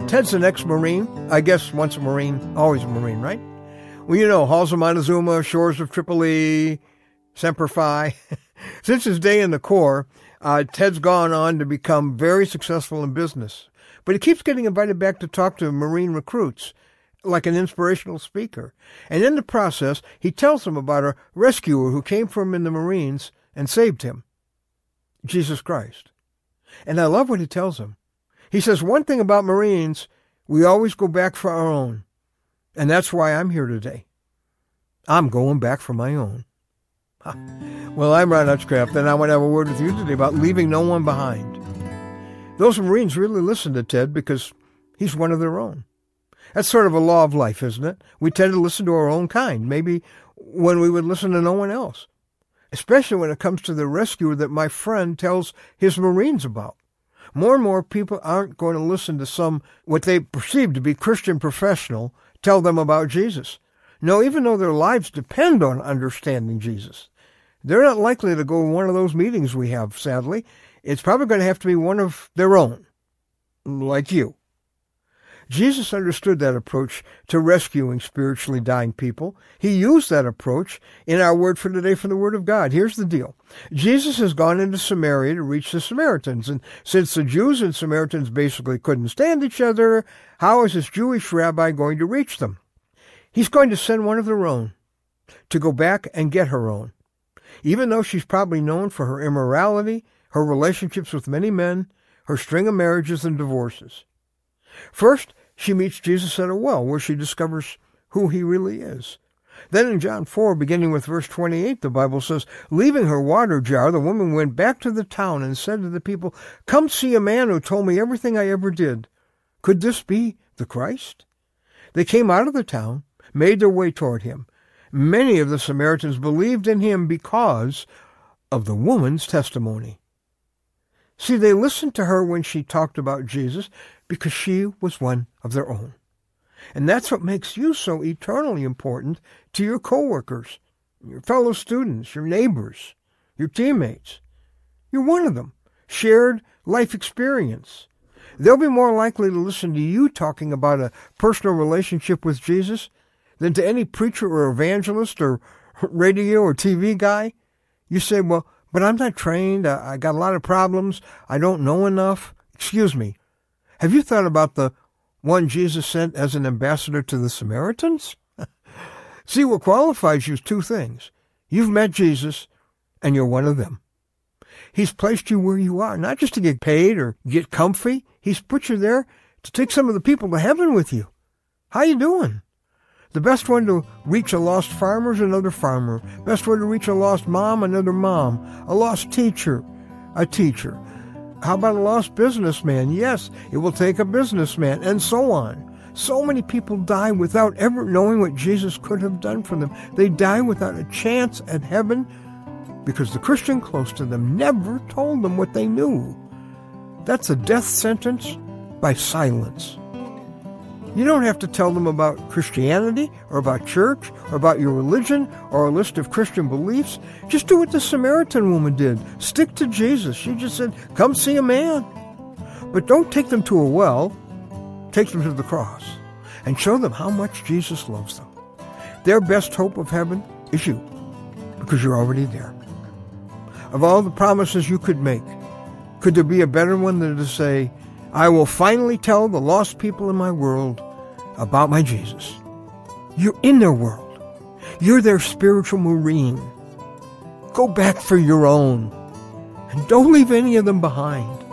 Ted's an ex-Marine. I guess once a Marine, always a Marine, right? Well, you know, halls of Montezuma, shores of Tripoli, Semper Fi. Since his day in the Corps, Ted's gone on to become very successful in business. But he keeps getting invited back to talk to Marine recruits, like an inspirational speaker. And in the process, he tells them about a rescuer who came from in the Marines and saved him, Jesus Christ. And I love what he tells them. He says, one thing about Marines, we always go back for our own. And that's why I'm here today. I'm going back for my own. Well, I'm Ron Hutchcraft, and I want to have a word with you today about leaving no one behind. Those Marines really listen to Ted because he's one of their own. That's sort of a law of life, isn't it? We tend to listen to our own kind, maybe when we would listen to no one else, especially when it comes to the rescuer that my friend tells his Marines about. More and more people aren't going to listen to some, what they perceive to be Christian professional, tell them about Jesus. No, even though their lives depend on understanding Jesus, they're not likely to go to one of those meetings we have, sadly. It's probably going to have to be one of their own, like you. Jesus understood that approach to rescuing spiritually dying people. He used that approach in our word for today from the Word of God. Here's the deal. Jesus has gone into Samaria to reach the Samaritans, and since the Jews and Samaritans basically couldn't stand each other, how is this Jewish rabbi going to reach them? He's going to send one of their own to go back and get her own. Even though she's probably known for her immorality, her relationships with many men, her string of marriages and divorces. First, she meets Jesus at a well, where she discovers who he really is. Then in John 4, beginning with verse 28, the Bible says, leaving her water jar, the woman went back to the town and said to the people, come see a man who told me everything I ever did. Could this be the Christ? They came out of the town, made their way toward him. Many of the Samaritans believed in him because of the woman's testimony. See, they listened to her when she talked about Jesus because she was one of their own. And that's what makes you so eternally important to your coworkers, your fellow students, your neighbors, your teammates. You're one of them. Shared life experience. They'll be more likely to listen to you talking about a personal relationship with Jesus than to any preacher or evangelist or radio or TV guy. You say, well, but I'm not trained. I got a lot of problems. I don't know enough. Excuse me. Have you thought about the one Jesus sent as an ambassador to the Samaritans? See, what qualifies you is two things. You've met Jesus, and you're one of them. He's placed you where you are, not just to get paid or get comfy. He's put you there to take some of the people to heaven with you. How you doing? The best one to reach a lost farmer is another farmer. Best one to reach a lost mom, another mom. A lost teacher, a teacher. How about a lost businessman? Yes, it will take a businessman, and so on. So many people die without ever knowing what Jesus could have done for them. They die without a chance at heaven because the Christian close to them never told them what they knew. That's a death sentence by silence. You don't have to tell them about Christianity or about church or about your religion or a list of Christian beliefs. Just do what the Samaritan woman did. Stick to Jesus. She just said, come see a man. But don't take them to a well. Take them to the cross and show them how much Jesus loves them. Their best hope of heaven is you because you're already there. Of all the promises you could make, could there be a better one than to say, I will finally tell the lost people in my world about my Jesus. You're in their world. You're their spiritual Marine. Go back for your own. And don't leave any of them behind.